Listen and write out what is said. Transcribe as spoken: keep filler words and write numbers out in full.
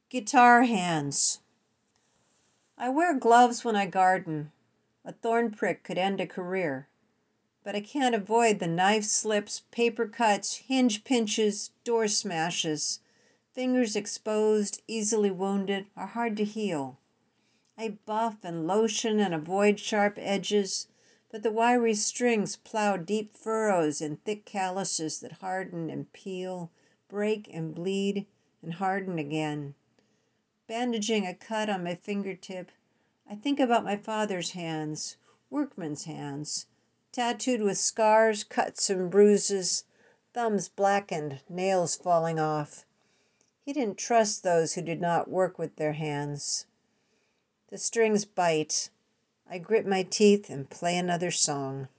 Guitar hands. I wear gloves when I garden. A thorn prick could end a career. But I can't avoid the knife slips, paper cuts, hinge pinches, door smashes. Fingers exposed, easily wounded, are hard to heal. I buff and lotion and avoid sharp edges, but the wiry strings plow deep furrows in thick calluses that harden and peel, break and bleed, and harden again. Bandaging a cut on my fingertip, I think about my father's hands, workman's hands, tattooed with scars, cuts, and bruises, thumbs blackened, nails falling off. He didn't trust those who did not work with their hands. The strings bite. I grit my teeth and play another song.